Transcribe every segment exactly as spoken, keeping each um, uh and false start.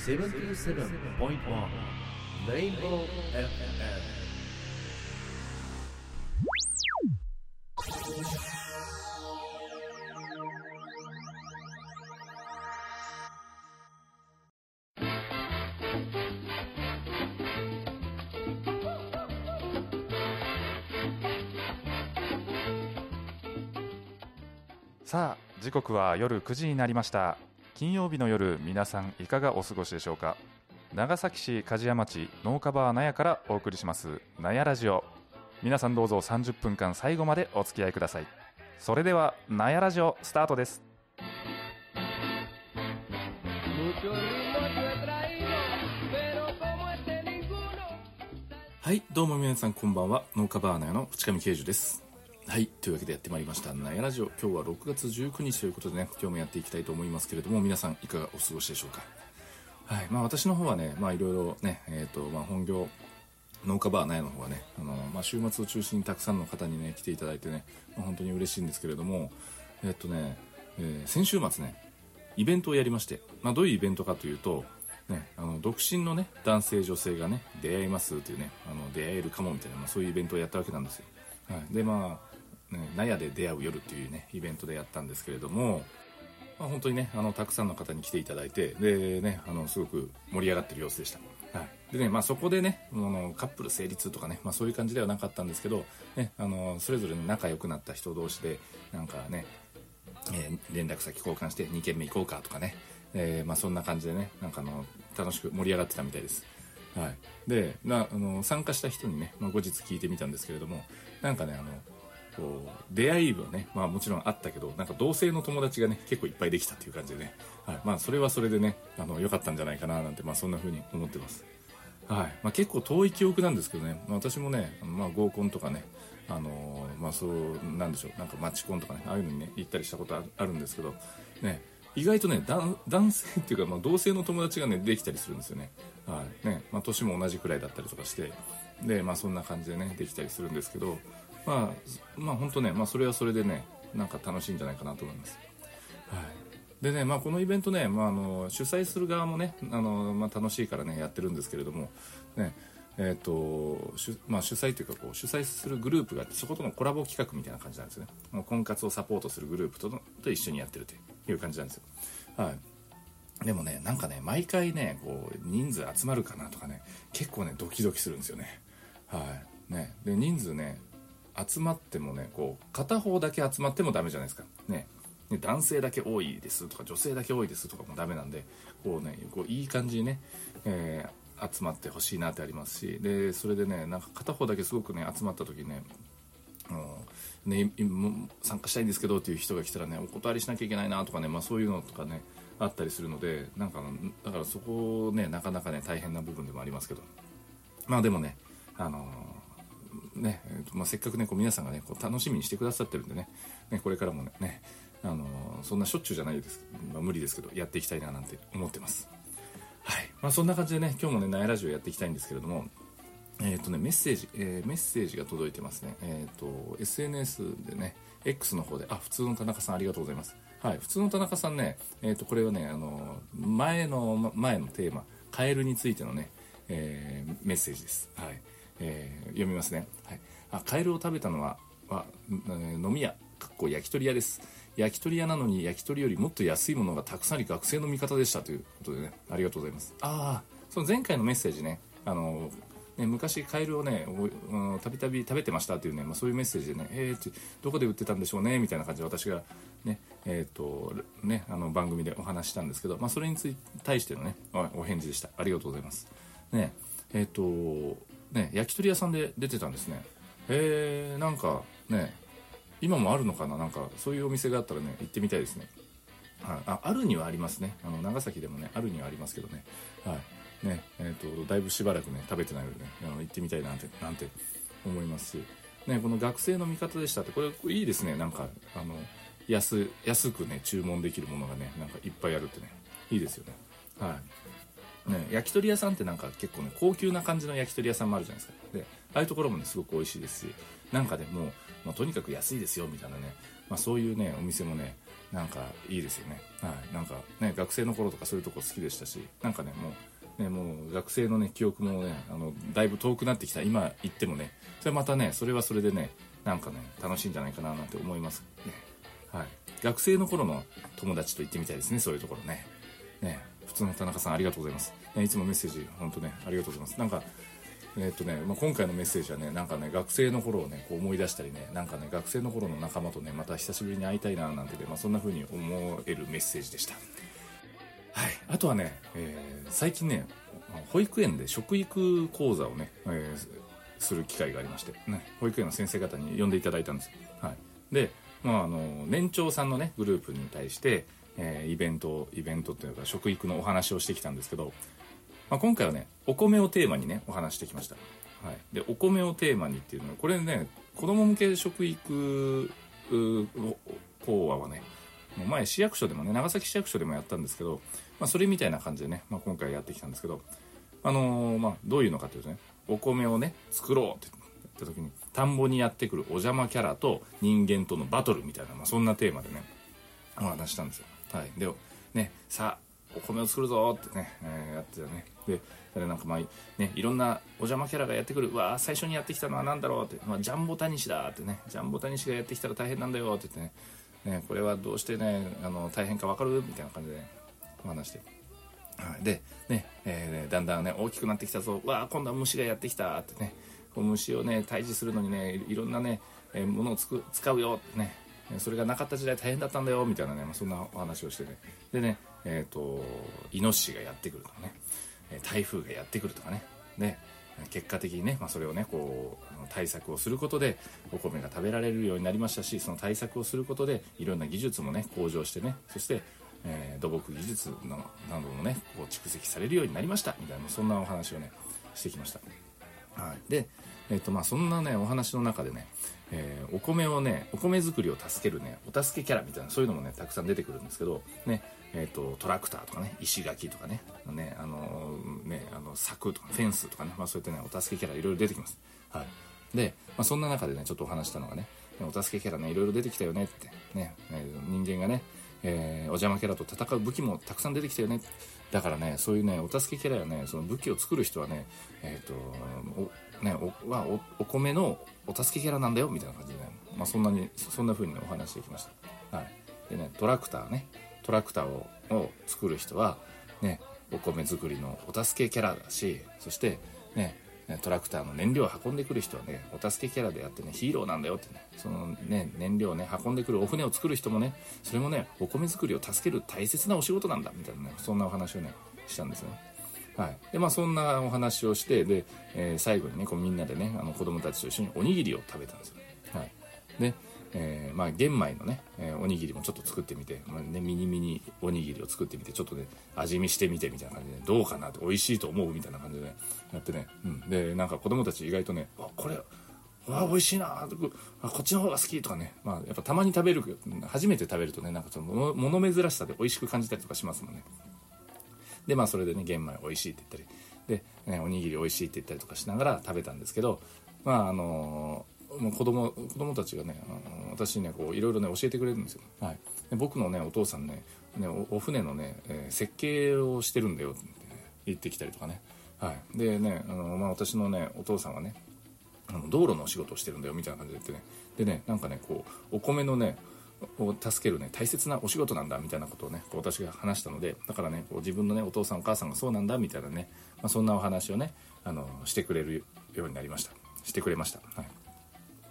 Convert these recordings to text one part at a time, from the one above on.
セブンティーセブンポイントワン Rainbow エフエム。 さあ時刻は夜くじになりました。金曜日の夜、皆さんいかがお過ごしでしょうか。長崎市梶屋町農家バー納屋からお送りします納屋ラジオ。皆さんどうぞさんじゅっぷんかん最後までお付き合いください。それでは納屋ラジオスタートです。はい、どうも皆さんこんばんは。農家バー納屋の淵上慶樹です。はい、というわけでやってまいりました納屋ラジオ。今日はろくがつじゅうくにちということでね、今日もやっていきたいと思いますけれども、皆さんいかがお過ごしでしょうか。はい、まあ私の方はね、まあいろいろね、えっとまあ本業農家バー納屋の方はね、あのまあ週末を中心にたくさんの方にね来ていただいてね、まあ、本当に嬉しいんですけれども、えっとね、えー、先週末ねイベントをやりまして、まあどういうイベントかというと。ね、あの独身のね男性女性がね出会いますというね、あの出会えるかもみたいな、まあ、そういうイベントをやったわけなんですよ。はい、でまあ、ね、納屋で出会う夜っていうねイベントでやったんですけれども、まあ、本当にねあのたくさんの方に来ていただいて、でねあのすごく盛り上がってる様子でした。はい、でねまあそこでねあのカップル成立とかね、まあ、そういう感じではなかったんですけど、ね、あのそれぞれ、ね、仲良くなった人同士でなんかね、えー、連絡先交換してにけんめ行こうかとかね、えーまあ、そんな感じでねなんかあの楽しく盛り上がってたみたいです。はい、でなあの参加した人にね、まあ、後日聞いてみたんですけれども、なんかねあのこう出会いはね、まあ、もちろんあったけど、なんか同性の友達がね結構いっぱいできたっていう感じでね、はい、まあそれはそれでねあの良かったんじゃないかななんて、まあ、そんな風に思ってます。はいまあ、結構遠い記憶なんですけどね、まあ、私もね、まあ、合コンとかね、あのー、まあそうなんでしょう、なんかマチコンとかね、ああいうのにね行ったりしたことあるんですけどね、意外とね男性っていうか、まあ、同性の友達がねできたりするんですよね。はいねまあ、年も同じくらいだったりとかして、でまあそんな感じでねできたりするんですけど、まあまあ本当ね、まあそれはそれでねなんか楽しいんじゃないかなと思います。はいでねまあ、このイベントね、まあ、あの主催する側もねあの、まあ、楽しいからねやってるんですけれどもね、えーと主まあ、主催というかこう主催するグループがあって、そことのコラボ企画みたいな感じなんですよね。もう婚活をサポートするグループとのと一緒にやってるという感じなんですよ。はいでもねなんかね毎回ねこう人数集まるかなとかね結構ねドキドキするんですよね。はいねで人数ね集まってもねこう片方だけ集まってもダメじゃないですかね。男性だけ多いですとか女性だけ多いですとかもダメなんで、こうねこういい感じにね、えー、集まってほしいなってありますし、でそれでねなんか片方だけすごくね集まった時にねね参加したいんですけどっていう人が来たらねお断りしなきゃいけないなとかね、まあ、そういうのとかねあったりするので、なんかだからそこねなかなかね大変な部分でもありますけど、まあでもねあのー、ね、まあ、せっかくねこう皆さんがねこう楽しみにしてくださってるんでね、ねこれからもねねあのー、そんなしょっちゅうじゃないです、まあ、無理ですけどやっていきたいななんて思ってます。はいまあそんな感じでね今日もねナイラジオやっていきたいんですけれども、えーとね、メッセージ、えー、メッセージが届いてますね。えーと エスエヌエス でね X の方で、あ普通の田中さんありがとうございます。はい普通の田中さんね、えーとこれはねあの前の前のテーマカエルについてのね、えー、メッセージです。はい、えー、読みますね。はいあカエルを食べたのはは、えー、飲み屋かっこ焼き鳥屋です。焼き鳥屋なのに焼き鳥よりもっと安いものがたくさんあり学生の味方でしたということでねありがとうございます。ああその前回のメッセージねあのね昔カエルをねたびたび食べてましたというね、まあ、そういうメッセージでねえー、どこで売ってたんでしょうねみたいな感じで私がねえっ、ー、とねあの番組でお話したんですけど、まあ、それについ対してのねお返事でした。ありがとうございます。ねえっ、ー、とね焼き鳥屋さんで出てたんですね。へえなんかね今もあるのかな、なんかそういうお店があったらね行ってみたいですね。はい、あ, あるにはありますね。あの長崎でもねあるにはありますけどね。はいねえー、とだいぶしばらくね食べてないのでねあの行ってみたいなんてなんて思いますし、ね、この学生の味方でしたってこれ、これいいですね。なんかあの 安, 安くね注文できるものがねなんかいっぱいあるってねいいですよね。はいね、焼き鳥屋さんってなんか結構ね高級な感じの焼き鳥屋さんもあるじゃないですか。でああいうところもねすごく美味しいですし、なんかでもう、まあ、とにかく安いですよみたいなね、まあ、そういうねお店もねなんかいいですよね。はい、なんかね学生の頃とかそういうとこ好きでしたし、なんかねもうねもう学生のね記憶もねあのだいぶ遠くなってきた今行ってもね、それまたねそれはそれでねなんかね楽しいんじゃないかななんて思いますね。はい、学生の頃の友達と行ってみたいですね、そういうところね。ね、普通の田中さんありがとうございます。ね、いつもメッセージ本当ねありがとうございます。なんかえーっとねまあ、今回のメッセージはねなんかね学生の頃をねこう思い出したりね、なんかね学生の頃の仲間とねまた久しぶりに会いたいななんてね、まあ、そんな風に思えるメッセージでした。はい、あとはね、えー、最近ね保育園で食育講座をね、えー、する機会がありまして、ね、保育園の先生方に呼んでいただいたんですよ。はい、で、まあ、あの年長さんのねグループに対して、えー、イベントイベントというか食育のお話をしてきたんですけど、まあ、今回はねお米をテーマにねお話してきました。はい、でお米をテーマにっていうのはこれね子ども向け食育講話はね前市役所でもね長崎市役所でもやったんですけど、まあ、それみたいな感じでね、まあ、今回やってきたんですけど、あのーまあ、どういうのかというとねお米をね作ろうって言った時に田んぼにやってくるお邪魔キャラと人間とのバトルみたいな、まあ、そんなテーマでねお話したんですよ。はい、でねさあお米を作るぞってね、えー、やってたね。で、なんかまあね、いろんなお邪魔キャラがやってくる。うわー最初にやってきたのはなんだろうって、まあ、ジャンボタニシだってね、ジャンボタニシがやってきたら大変なんだよって言ってね、ねこれはどうしてねあの大変か分かるみたいな感じで、ね、お話して、はい、でね、えー、だんだんね大きくなってきたぞ。うわー今度は虫がやってきたってね、こう虫をね退治するのにねいろんなね、えー、ものをつく使うよってね。それがなかった時代大変だったんだよみたいなね、まあ、そんなお話をしてね、でね、えーと、イノシシがやってくるとかね、台風がやってくるとかね、で結果的にね、まあ、それをねこう対策をすることでお米が食べられるようになりましたし、その対策をすることでいろんな技術もね向上してね、そして、えー、土木技術のなどもねこう蓄積されるようになりましたみたいな、そんなお話をねしてきました。はい、で、えーとまあ、そんなねお話の中でね、えー、お米をねお米作りを助けるねお助けキャラみたいなそういうのもねたくさん出てくるんですけどね、えーとトラクターとかね石垣とかねねあのー、ねあの柵とかフェンスとかね、まあ、そういったねお助けキャラいろいろ出てきます。はい、で、まあ、そんな中でねちょっとお話したのがねお助けキャラねいろいろ出てきたよねってね、人間がね、えー、お邪魔キャラと戦う武器もたくさん出てきたよね。だからねそういうねお助けキャラやねその武器を作る人はねえっ、ー、とおねおは お, お米のお助けキャラなんだよみたいな感じでね、まあ、そんなにそんな風に、ね、お話してきました。はい、でねトラクターねトラクターをを作る人はねお米作りのお助けキャラだし、そしてねトラクターの燃料を運んでくる人はねお助けキャラであってねヒーローなんだよってね、そのね燃料をね運んでくるお船を作る人もねそれもねお米作りを助ける大切なお仕事なんだみたいなね、そんなお話をねしたんですよね。はい、でまあそんなお話をしてで、えー、最後にねこうみんなでねあの子供たちと一緒におにぎりを食べたんですよ。はい、で、えー、まあ玄米のね、えー、おにぎりもちょっと作ってみて、まあね、ミニミニおにぎりを作ってみてちょっとね味見してみてみたいな感じで、どうかなって美味しいと思うみたいな感じで、ね、やってね、うん、でなんか子供たち意外とねあこれわ美味しいなあこっちの方が好きとかね、まあやっぱたまに食べる初めて食べるとねなんかその物珍しさで美味しく感じたりとかしますもんね。でまあそれでね玄米美味しいって言ったりで、ね、おにぎり美味しいって言ったりとかしながら食べたんですけど、まああのもう子供子供たちがねあの私にねこういろいろね教えてくれるんですよ。はい、で僕のねお父さんねね お, お船のね、えー、設計をしてるんだよって、ね、言ってきたりとかね。はい、でねあの、まあ、私のねお父さんはねあの道路のお仕事をしてるんだよみたいな感じで言ってね、でねなんかねこうお米のねを助けるね大切なお仕事なんだみたいなことをねこう私が話したので、だからねこう自分のねお父さんお母さんがそうなんだみたいなね、まあ、そんなお話をねあのしてくれるようになりましたしてくれました。はい、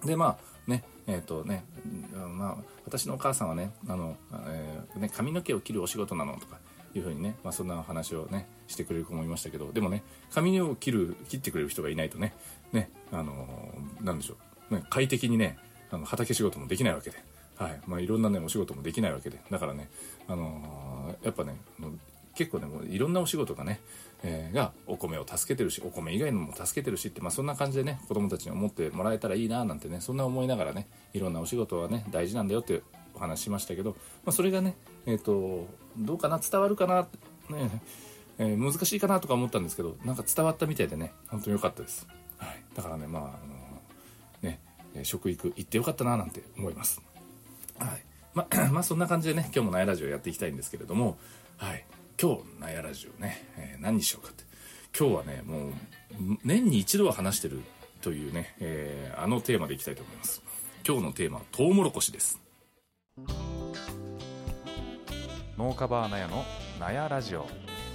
でまあねえっ、ー、とねまあ私のお母さんはねあの、えー、ね髪の毛を切るお仕事なのとかいう風にね、まあ、そんな話をねしてくれる子もいましたけど、でもね髪の毛を切る切ってくれる人がいないとねねあのなんでしょうね快適にねあの畑仕事もできないわけで、はいまあ、いろんなねお仕事もできないわけで、だからね、あのー、やっぱね結構ねもういろんなお仕事がね、えー、がお米を助けてるしお米以外のも助けてるしって、まあ、そんな感じでね子供たちに思ってもらえたらいいななんてね、そんな思いながらねいろんなお仕事はね大事なんだよってお話しましたけど、まあ、それがねえっ、ー、とどうかな伝わるかなね、えー、難しいかなとか思ったんですけど、なんか伝わったみたいでね本当に良かったです。はい、だからねまああのー、ね食育行ってよかったななんて思います。はい、 ままあそんな感じでね今日もナヤラジオやっていきたいんですけれども、はい、今日ナヤラジオね、えー、何にしようかって、今日はねもう年に一度は話してるというね、えー、あのテーマでいきたいと思います。今日のテーマはトウモロコシです。 農家バーナヤのナヤラジオ。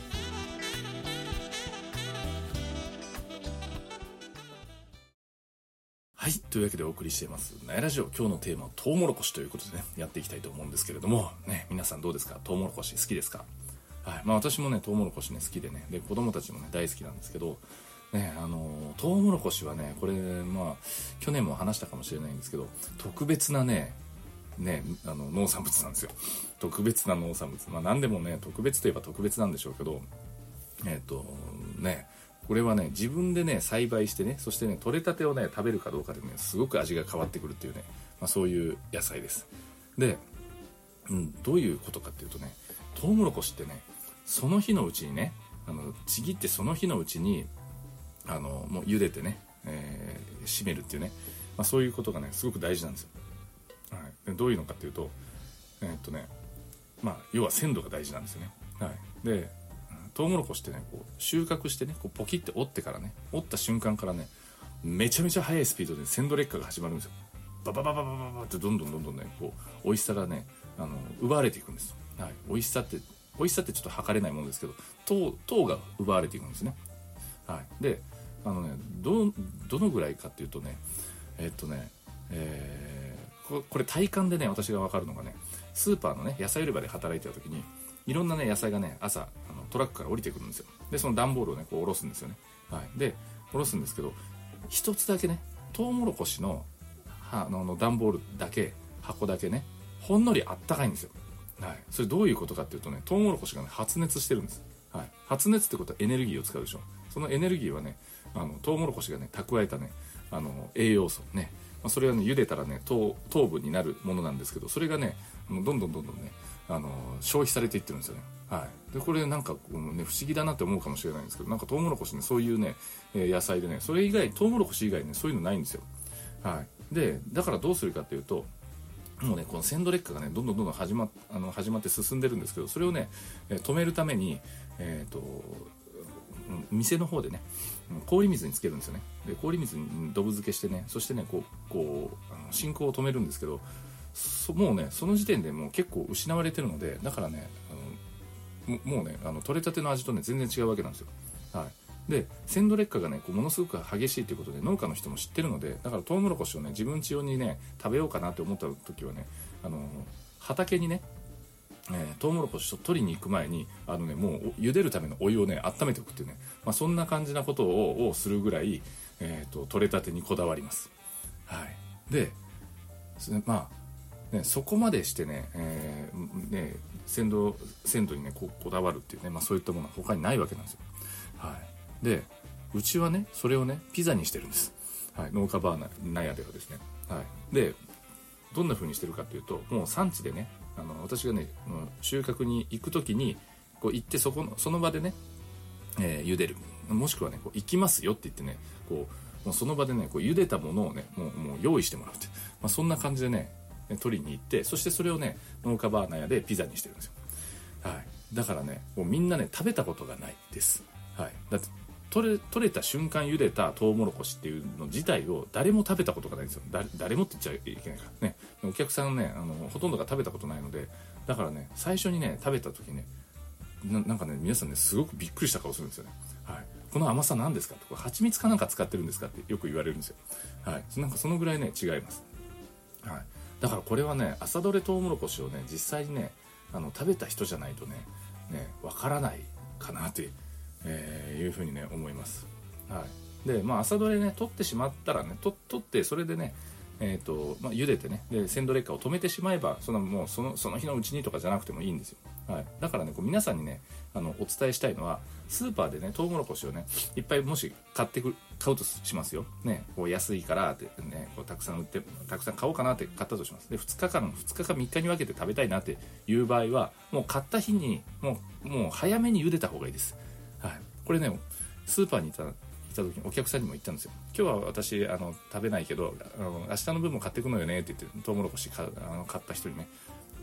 はい、というわけでお送りしていますナヤラジオ、今日のテーマはトウモロコシということでねやっていきたいと思うんですけれどもね、皆さんどうですか？トウモロコシ好きですか？はい、まあ私もねトウモロコシね好きでね、で子供たちもね大好きなんですけどね、あのトウモロコシはねこれまあ去年も話したかもしれないんですけど、特別なねねあの農産物なんですよ。特別な農産物、まあ何でもね特別といえば特別なんでしょうけど、えっとねこれはね自分でね栽培してね、そしてね取れたてをね食べるかどうかでねすごく味が変わってくるっていうね、まあ、そういう野菜です。で、うん、どういうことかっていうとね、トウモロコシってねその日のうちにねあのちぎってその日のうちにあのもう茹でてね、えー、締めるっていうね、まあ、そういうことがねすごく大事なんですよ。はい、でどういうのかっていうと、えー、っとねまあ要は鮮度が大事なんですよね。はい、でトウモロコシってねこう収穫してねこうポキって折ってからね、折った瞬間からねめちゃめちゃ速いスピードで鮮度劣化が始まるんですよ。バババババババってどんどんどんどんねこう美味しさがねあの奪われていくんです。はい、美味しさって美味しさってちょっと測れないものですけど、糖糖が奪われていくんですね。はい、であのねどどのぐらいかっていうとねえっとね、えー、こ, これ体感でね私が分かるのがね、スーパーのね野菜売り場で働いてた時にいろんなね野菜がね朝あのトラックから降りてくるんですよ。でその段ボールをねこう下ろすんですよね。はい、で下ろすんですけど一つだけねトウモロコシのあの段ボールだけ箱だけねほんのりあったかいんですよ。はい、それどういうことかっていうとね、トウモロコシがね発熱してるんです。はい、発熱ってことはエネルギーを使うでしょ。そのエネルギーはねあのトウモロコシがね蓄えたねあの栄養素ね、まあ、それはね茹でたらね 糖, 糖分になるものなんですけど、それがねどんどんどんどんねあの消費されていってるんですよね。はい、でこれなんかこう、ね、不思議だなって思うかもしれないんですけど、なんかトウモロコシねそういうね、えー、野菜でねそれ以外トウモロコシ以外ねそういうのないんですよ。はい、でだからどうするかっていうと、もうねこの鮮度劣化がねどんどんどんどん始まあの始まって進んでるんですけど、それをね、えー、止めるためにえっと店の方でね氷水につけるんですよね。で氷水にどぶ漬けしてね、そしてねこうこうあの進行を止めるんですけど、そもうねその時点でもう結構失われてるので、だからねあの も, もうねあの取れたての味とね全然違うわけなんですよ。はい、で鮮度劣化がねこうものすごく激しいということで農家の人も知ってるので、だからトウモロコシをね自分家用にね食べようかなって思った時はねあの畑にねえー、トウモロコシを取りに行く前にあのねもう茹でるためのお湯をね温めておくっていうね、まあ、そんな感じなことををするぐらい、えー、と取れたてにこだわります。はい、でまあねそこまでしてね、えー、ね鮮度鮮度にね こ, こだわるっていうね、まあ、そういったものは他にないわけなんですよ。はい、でうちはねそれをねピザにしてるんです。はい、農家バーナヤではですね。はい、でどんな風にしてるかというと、もう産地でねあの私がね収穫に行く時にこう行ってそこのその場でね、えー、茹でる、もしくはねこう行きますよって言ってねこうもうその場でねこう茹でたものをねもうもう用意してもらうって、まあ、そんな感じでね取りに行って、そしてそれをね農家バーナヤでピザにしてるんですよ。はい、だからねもうみんなね食べたことがないです。はい、だって取れ、取れた瞬間茹でたトウモロコシっていうの自体を誰も食べたことがないんですよ。だ誰もって言っちゃいけないからね、お客さんねあのほとんどが食べたことないので、だからね最初にね食べた時ね な, なんかね皆さんねすごくびっくりした顔するんですよね。はい、この甘さ何ですかとか、蜂蜜かなんか使ってるんですかってよく言われるんですよ。はい、なんかそのぐらいね違います。はい、だからこれはね朝どれトウモロコシをね実際にねあの食べた人じゃないとねねわからないかなってえー、いうふうにね思います。はい、でまあ朝どれね取ってしまったらねと取ってそれでねえーとまあ、茹でてねで鮮度劣化を止めてしまえばそのもうそのその日のうちにとかじゃなくてもいいんですよ。はい、だからねこう皆さんにねあのお伝えしたいのは、スーパーでねトウモロコシをねいっぱいもし買ってく買うとしますよね、こう安いからってねこうたくさん売ってたくさん買おうかなって買ったとします。でふつかかんふつかかみっかに分けて食べたいなっていう場合はもう買った日にもうもう早めに茹でた方がいいです。はい、これねスーパーにいた来た時にお客さんにも言ったんですよ。今日は私あの食べないけどあの明日の分も買ってくのよねって言ってトウモロコシ買あの買った人にね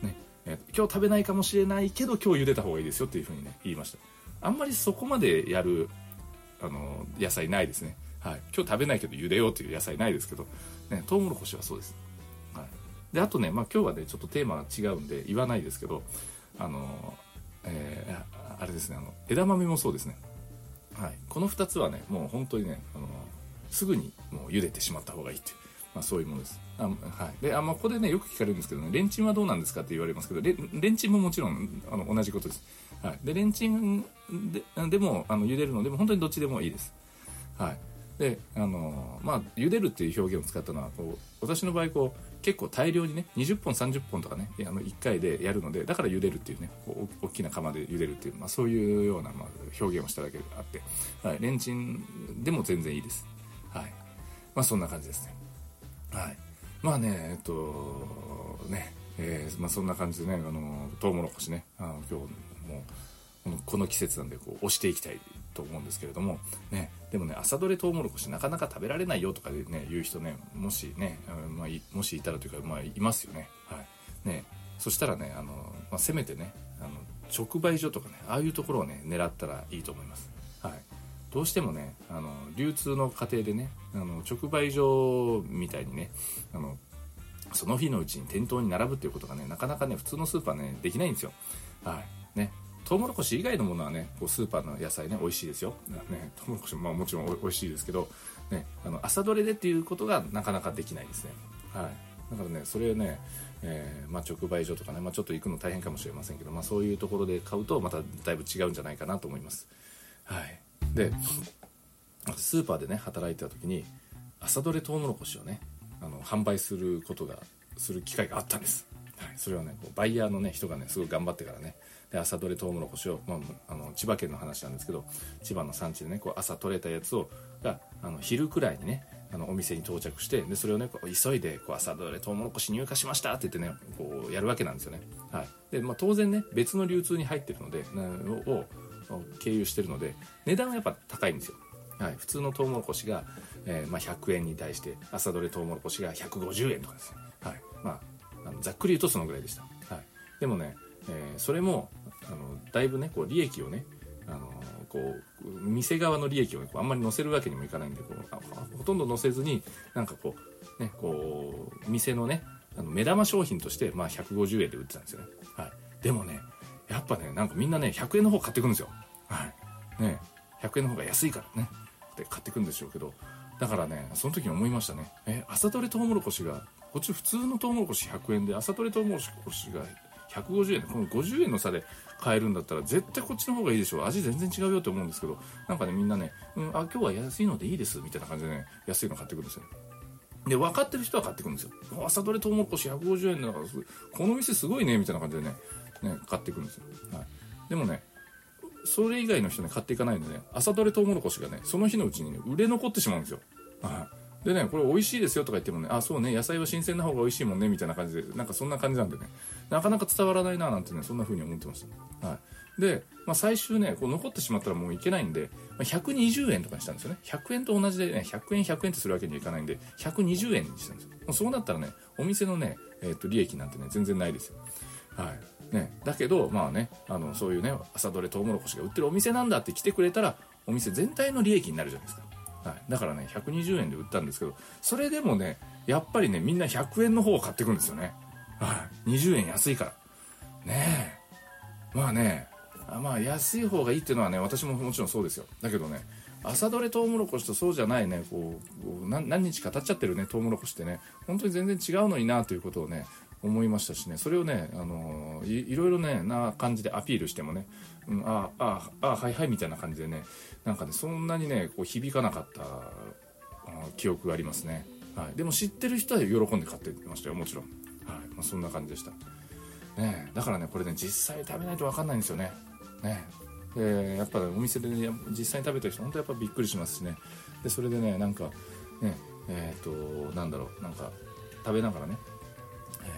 えー、今日食べないかもしれないけど今日茹でた方がいいですよっていうふうにね言いました。あんまりそこまでやるあの野菜ないですね。はい、今日食べないけど茹でようという野菜ないですけど、ね、トウモロコシはそうです。はい、であとね、まあ、今日はねちょっとテーマが違うんで言わないですけど、あの、えー、あれですね、あの枝豆もそうですね。はい、このふたつはねもう本当にね、あのすぐにもう茹でてしまった方がいいっていう、まあ、そういうものです。あ、はい、であ、まあ、ここでねよく聞かれるんですけどね、レンチンはどうなんですかって言われますけど、レレンチンももちろんあの同じことです。はい、でレンチン で, でもあの茹でるのでも本当にどっちでもいいです。はい、であのまあ茹でるっていう表現を使ったのはこう私の場合こう結構大量にねにじゅっぽんさんじゅっぽんとかねあのいっかいでやるので、だから茹でるっていうねこう大きな釜で茹でるっていう、まあ、そういうような、まあ、表現をしただけであって、はい、レンチンでも全然いいです。はい、まあそんな感じですね。はい、まあねえっとね、えーまあ、そんな感じでね、あのトウモロコシね、あの今日もうこの季節なんでこう押していきたいと思うんですけれども、ね、でもね朝どれトウモロコシなかなか食べられないよとかでね言う人ねもしね、まあ、いもしいたらというか、まあ、いますよね。はいね、そしたらねあの、まあ、せめてねあの直売所とかねああいうところをね狙ったらいいと思います。はい、どうしてもねあの流通の過程でねあの直売所みたいにねあのその日のうちに店頭に並ぶっていうことがねなかなかね普通のスーパーねできないんですよ。はいね、トウモロコシ以外のものはねこうスーパーの野菜ね美味しいですよ、ね、トウモロコシも、まあ、もちろん美味しいですけど、ね、あの朝どれでっていうことがなかなかできないですね。はい、だからねそれをね、えーまあ、直売所とかね、まあ、ちょっと行くの大変かもしれませんけど、まあ、そういうところで買うとまただいぶ違うんじゃないかなと思います。はい、でスーパーでね働いてた時に朝どれトウモロコシをねあの販売することがする機会があったんです。はい、それはねこうバイヤーの、ね、人がねすごい頑張ってからねで朝どれトウモロコシを、まあ、あの千葉県の話なんですけど千葉の産地でねこう朝取れたやつをがあの昼くらいにねあのお店に到着してでそれをねこう急いでこう朝どれトウモロコシ入荷しましたって言ってねこうやるわけなんですよね。はいでまあ、当然ね別の流通に入ってるのでを経由してるので値段はやっぱ高いんですよ。はい、普通のトウモロコシが、えーまあ、ひゃくえんに対して朝どれトウモロコシがひゃくごじゅうえんとかですね。はいまあ、あのざっくり言うとそのぐらいでした。はい、でもね、えー、それもあのだいぶねこう利益をねあのこう店側の利益を、ね、こうあんまり乗せるわけにもいかないんでこうあほとんど乗せずになんかこうねこう店のねあの目玉商品として、まあ、ひゃくごじゅうえんで売ってたんですよね。はい、でもねやっぱねなんかみんなねひゃくえんの方買ってくるんですよ。はいね、ひゃくえんの方が安いからねって買ってくるんでしょうけど、だからねその時に思いましたね。え朝どれトウモロコシがこっち普通のトウモロコシひゃくえんで朝どれトウモロコシがひゃくごじゅうえんでこのごじゅうえんの差で買えるんだったら絶対こっちの方がいいでしょ、味全然違うよって思うんですけど、なんかねみんなね、うん、あ今日は安いのでいいですみたいな感じでね安いの買ってくるんですよ。で分かってる人は買ってくるんですよ。朝どれトウモロコシひゃくごじゅうえんだからこの店すごいねみたいな感じでねね買ってくるんですよ。はい、でもねそれ以外の人ね買っていかないので、ね、朝どれトウモロコシがねその日のうちにね売れ残ってしまうんですよ。はい、でねこれ美味しいですよとか言ってもねあそうね野菜は新鮮な方が美味しいもんねみたいな感じでなんかそんな感じなんでねなかなか伝わらないななんてねそんな風に思ってました。はい、で、まあ、最終ねこう残ってしまったらもういけないんで、まあ、ひゃくにじゅうえんとかにしたんですよね。ひゃくえんと同じでねひゃくえんひゃくえんってするわけにはいかないんでひゃくにじゅうえんにしたんですよ。もうそうなったらねお店のね、えー、と利益なんてね全然ないですよ。はいね、だけどまあねあのそういうね朝どれトウモロコシが売ってるお店なんだって来てくれたらお店全体の利益になるじゃないですか。はい、だからねひゃくにじゅうえんで売ったんですけどそれでもねやっぱりねみんなひゃくえんの方を買ってくるんですよね。はい、にじゅうえん安いからねえまあねまあ安い方がいいっていうのはね私ももちろんそうですよ。だけどね朝どれトウモロコシとそうじゃないねこう何, 何日か経っちゃってるねトウモロコシってね本当に全然違うのになということをね思いましたしね、それをね、あのー、い, いろいろねな感じでアピールしてもね、うん、ああああはいはいみたいな感じでねなんかねそんなにねこう響かなかった記憶がありますね。はい、でも知ってる人は喜んで買ってましたよもちろん。はいまあ、そんな感じでした。ね、だからねこれね実際食べないと分かんないんですよね。ねでやっぱりお店で、ね、実際に食べてる人本当やっぱびっくりしますしね。でそれでねなんかねえっ、ー、となんだろうなんか食べながらね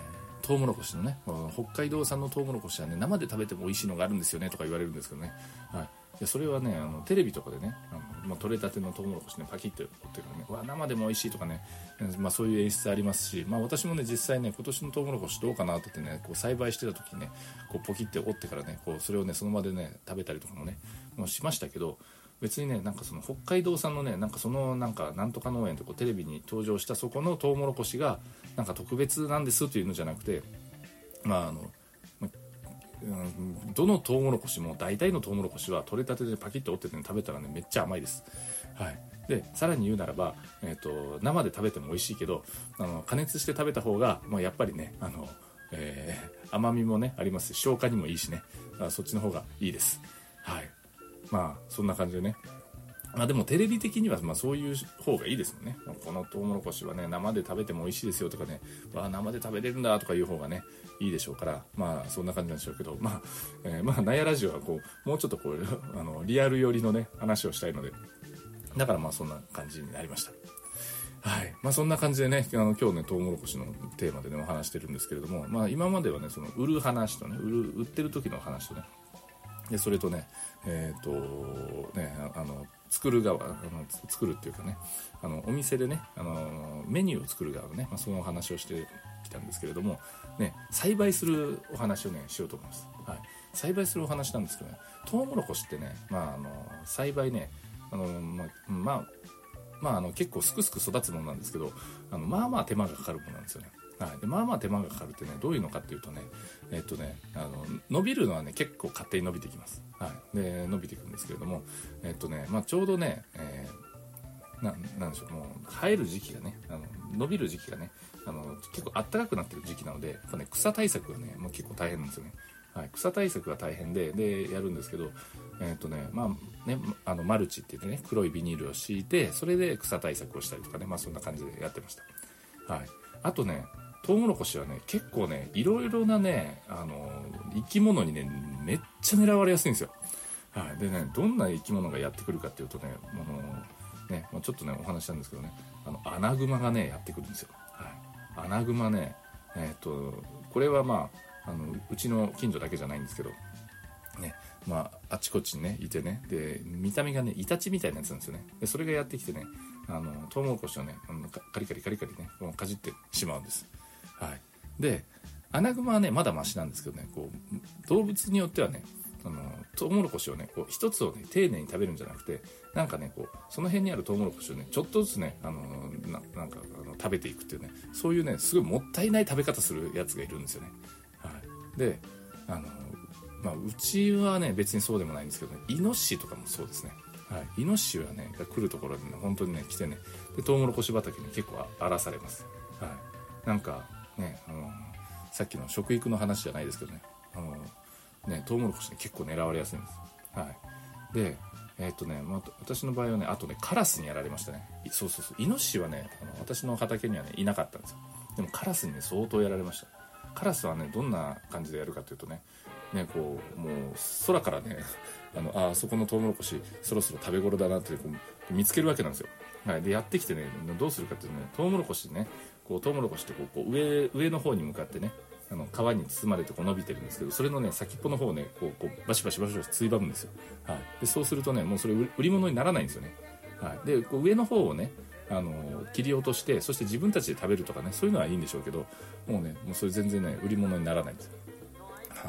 トウモロコシのね、北海道産のトウモロコシはね生で食べても美味しいのがあるんですよねとか言われるんですけどね、はい、でそれはねあのテレビとかでねあの、まあ、取れたてのトウモロコシねパキッと折ってるからね、わ生でも美味しいとかね、まあ、そういう演出ありますし、まあ、私もね実際ね今年のトウモロコシどうかなって言ってねこう栽培してた時にねこうポキッて折ってからねこうそれをねその場でね食べたりとかもねもうしましたけど、別にねなんかその北海道産のねなんかそのなんかなんとか農園とかテレビに登場したそこのトウモロコシがなんか特別なんですというのじゃなくて、まああのどのトウモロコシも大体のトウモロコシは取れたてでパキッと折ってて、ね、食べたらねめっちゃ甘いです、はい、でさらに言うならば、えーと、生で食べても美味しいけどあの加熱して食べた方が、まあ、やっぱりねあの、えー、甘みもねありますし消化にもいいしね、あそっちの方がいいです、はい、まあそんな感じでね、まあ、でもテレビ的にはまあそういう方がいいですもんね。このトウモロコシはね生で食べても美味しいですよとかね、わあ生で食べれるんだとかいう方がねいいでしょうから、まあそんな感じなんでしょうけど、まあ、えー、まあナヤラジオはこうもうちょっとこうあのリアル寄りのね話をしたいので、だからまあそんな感じになりました。はい、まあそんな感じでねあの今日ねトウモロコシのテーマでねお話してるんですけれども、まあ今まではねその売る話とね売る売ってる時の話とね、でそれとねえっ、ー、とねあの作る側あの作るっていうかねあのお店でねあのメニューを作る側のね、まあ、そのお話をしてきたんですけれどもね、栽培するお話をねしようと思います、はい、栽培するお話なんですけどね、トウモロコシってね、まあ、あの栽培ねあの、まあまあまあ、あの結構すくすく育つものなんですけど、あのまあまあ手間がかかるものなんですよね。はい、でまあまあ手間がかかるってねどういうのかっていうとねえっとねあの伸びるのはね結構勝手に伸びてきます、はい、で伸びていくんですけれどもえっとねまあちょうどね、えー、な, なんでしょうもう生える時期がねあの伸びる時期がねあの結構暖かくなってる時期なのでやっぱ、ね、草対策がねもう結構大変なんですよね、はい、草対策が大変ででやるんですけどえっとねまあねあのマルチって言ってね黒いビニールを敷いてそれで草対策をしたりとかねまあそんな感じでやってました、はい、あとねトウモロコシはね結構ねいろいろなねあの生き物にねめっちゃ狙われやすいんですよ、はい、でねどんな生き物がやってくるかっていうとねあのねちょっとねお話したんですけどねあのアナグマがねやってくるんですよ、はい、アナグマねえー、っとこれはまああのうちの近所だけじゃないんですけどねまああちこちにねいてねで見た目がねイタチみたいなやつなんですよね。でそれがやってきてねあのトウモロコシをねカリカリカリカリねかじってしまうんです、はい、でアナグマはねまだマシなんですけどねこう動物によってはねあのトウモロコシをねこう一つをね丁寧に食べるんじゃなくてなんかねこうその辺にあるトウモロコシをねちょっとずつねあの な, なんかあの食べていくっていうねそういうねすごいもったいない食べ方するやつがいるんですよね、はい、であのまあうちはね別にそうでもないんですけどねイノシシとかもそうですね、はい、イノシシはね来るところにね本当にね来てねでトウモロコシ畑に結構荒らされます、はい、なんかねあのさっきの食育の話じゃないですけどねあのねトウモロコシね結構狙われやすいんです、はい、でえーっとね、まあ、私の場合はねあとねカラスにやられましたね。そうそうそうイノシシはねあの私の畑にはねいなかったんですよ。でもカラスにね相当やられました。カラスはねどんな感じでやるかというとねねこうもう空からねあのあそこのトウモロコシそろそろ食べ頃だなってこう見つけるわけなんですよ、はい、でやってきてねどうするかっていうとねトウモロコシねこうトウモロコシってこうこう 上, 上の方に向かってねあの皮に包まれてこう伸びてるんですけどそれのね先っぽの方をねこうこうバシバシバシバシついばむんですよ、はい、でそうするとねもうそれ売り物にならないんですよね、はい、でこう上の方をねあの切り落としてそして自分たちで食べるとかねそういうのはいいんでしょうけどもうねもうそれ全然ね売り物にならないんですよ、はい、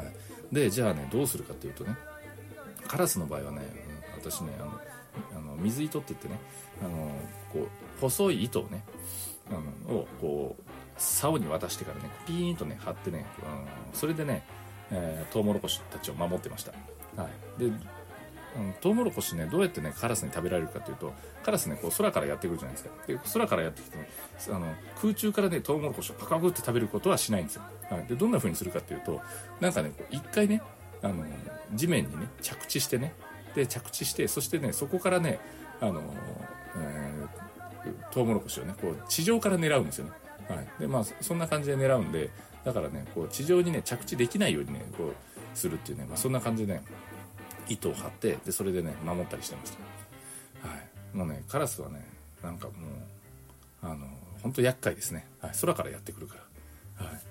でじゃあねどうするかっていうとねカラスの場合はね私ねあのあの水糸って言ってねあのこう細い糸をねあのをこう竿に渡してからねピーンとね張ってね、うん、それでね、えー、トウモロコシたちを守ってました、はい、で、うん、トウモロコシねどうやってねカラスに食べられるかというとカラスねこう空からやってくるじゃないですか。で空からやってきてねあの空中からねトウモロコシをパカパカって食べることはしないんですよ、はい、でどんな風にするかっていうとなんかねこう一回ねあの地面にね着地してねで着地してそしてねそこからねあの、えー、トウモロコシをねこう地上から狙うんですよね、はい、でまあそんな感じで狙うんでだからねこう地上にね着地できないようにねこうするっていうね、まあ、そんな感じでね糸を張ってでそれでね守ったりしてました、はい、もうねカラスはねなんかもうあの本当厄介ですね、はい、空からやってくるから、はい、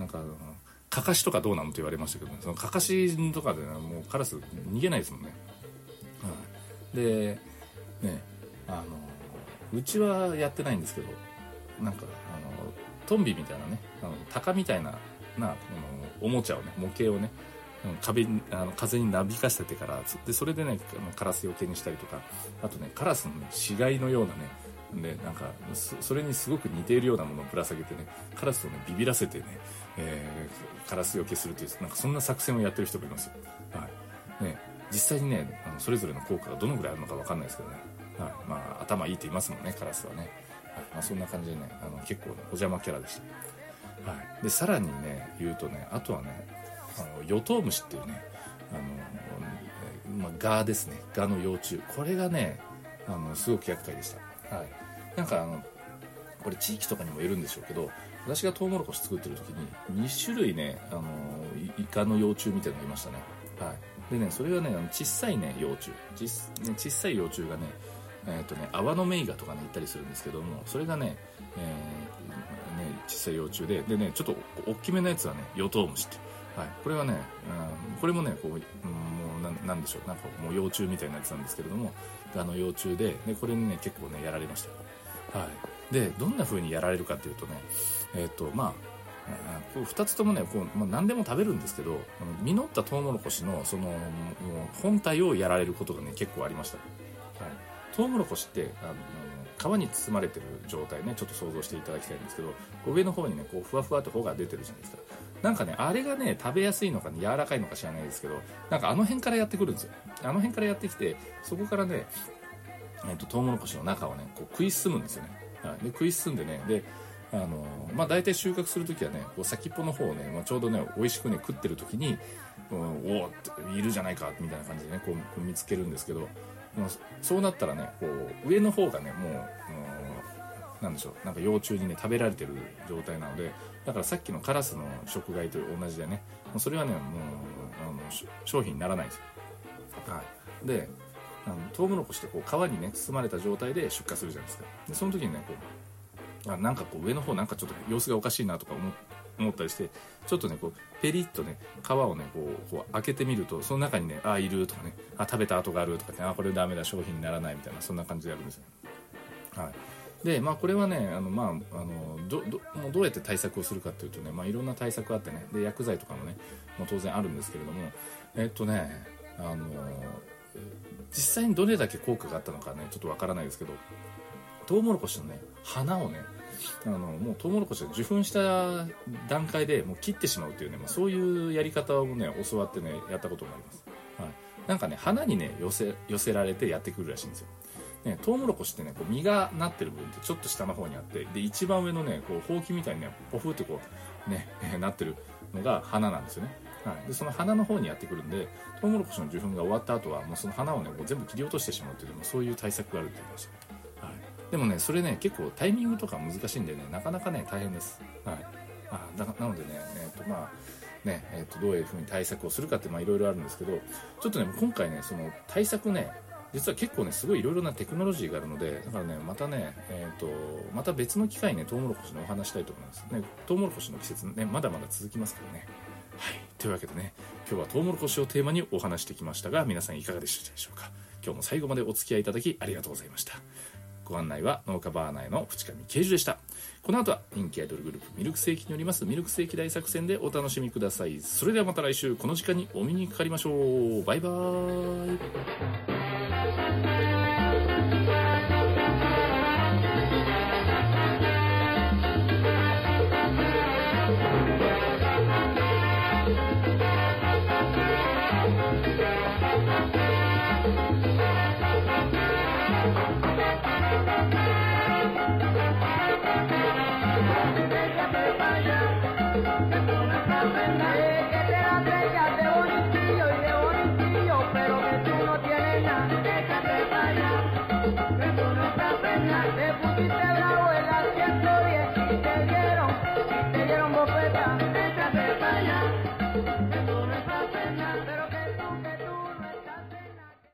なんかカカシとかどうなのと言われましたけど、ね、そのカカシとかで、ね、もうカラス逃げないですもんね、うん、でねあのうちはやってないんですけど、なんかあのトンビみたいなね、あのタカみたいななあのおもちゃをね、模型をね、壁にあの風になびかせてからで、それでねカラスよけにしたりとか、あとねカラスの、ね、死骸のようなねで、なんか そ, それにすごく似ているようなものをぶら下げてね、カラスをねビビらせてね、えー、カラスよけするという、なんかそんな作戦をやってる人もいますよ、はいね、実際にねあのそれぞれの効果がどのぐらいあるのか分かんないですけどね、はい、まあ頭いいって言いますもんね、カラスはね、はい、まあ、そんな感じでねあの結構、ね、お邪魔キャラでした、はい、でさらにね言うとね、あとはねあのヨトウムシっていうね、あの、まあ、ガですね、ガの幼虫、これがねあのすごく厄介でした、はい、なんかあのこれ地域とかにもよるんでしょうけど、私がトウモロコシ作ってる時にに種類ねあのイカの幼虫みたいなのがいましたね、はい、でねそれはね小さいね幼虫、小, ね小さい幼虫がねえーとねアワノメイガとかね行ったりするんですけども、それがね、えー、ね小さい幼虫で、でねちょっと大きめのやつはねヨトウムシって、はい、これはね、うん、これもねこう、うん、もう な, なんでしょうなんかもう幼虫みたいなやつなんですけれども、ガの幼虫で、でこれにね結構ねやられました、はい、でどんな風にやられるかっていうとね、えっ、ー、とまあこうふたつともねこう、まあ、何でも食べるんですけど、実ったトウモロコシのそのもう本体をやられることがね結構ありました、はい、トウモロコシってあの皮に包まれてる状態ね、ちょっと想像していただきたいんですけど、こう上の方にねこうふわふわと穂が出てるじゃないですか。なんかねあれがね食べやすいのか、ね、柔らかいのか知らないですけど、なんかあの辺からやってくるんですよ。あの辺からやってきて、そこからねえっとトウモロコシの中をねこう食い進むんですよね、はい、で食い進んでね、であのまあ大体収穫するときはねこう先っぽの方をね、まあ、ちょうどね美味しくね食ってるときに、うん、おおっているじゃないかみたいな感じでねこう見つけるんですけど、そうなったらねこう上の方がねもう、うん、なんでしょう、なんか幼虫にね食べられてる状態なので、だからさっきのカラスの食害と同じでね、それはねもうあの商品にならないんですよ、はい、であのトウモロコシってこう皮にね包まれた状態で出荷するじゃないですか。でその時にねこうあなんかこう上の方なんかちょっと様子がおかしいなとか思思ったりして、ちょっとねこうペリッとね皮をねこうこう開けてみると、その中にねあいるとかね、あ食べた跡があるとかね、あこれダメだ商品にならないみたいな、そんな感じでやるんですよ、はい。でまあこれはねあのまああの ど, ど, もうどうやって対策をするかっていうとね、まあいろんな対策あってね、で薬剤とかもねもう当然あるんですけれども、えっとねあの実際にどれだけ効果があったのかねちょっとわからないですけど、トウモロコシのね花をねあのもうトウモロコシが受粉した段階でもう切ってしまうというね、まあ、そういうやり方をね教わってねやったことがあります、はい、なんかね花にね寄せ寄せられてやってくるらしいんですよ、ね、トウモロコシってねこう実がなってる部分ってちょっと下の方にあって、で一番上のねこうほうきみたいにねポフってこうねなってるのが花なんですよね、はい、でその花の方にやってくるんで、トウモロコシの受粉が終わった後はもうその花をねもう全部切り落としてしまうという、まあ、そういう対策があるって言いました、はい、でもねそれね結構タイミングとか難しいんでねなかなかね大変です、はい、あだなのでね、えーとまあねえー、とどういう風に対策をするかっていろいろあるんですけど、ちょっとね今回ねその対策ね実は結構ねすごいいろいろなテクノロジーがあるので、だからねまたね、えー、とまた別の機会にねトウモロコシのお話したいと思います、ね、トウモロコシの季節ねまだまだ続きますからね。はい、というわけでね今日はトウモロコシをテーマにお話してきましたが、皆さんいかがでしたでしょうか。今日も最後までお付き合いいただきありがとうございました。ご案内は農家バーナーの淵上啓司でした。この後は人気アイドルグループミルクセーキによりますミルクセーキ大作戦でお楽しみください。それではまた来週この時間にお目にかかりましょう。バイバーイ。 Te pusiste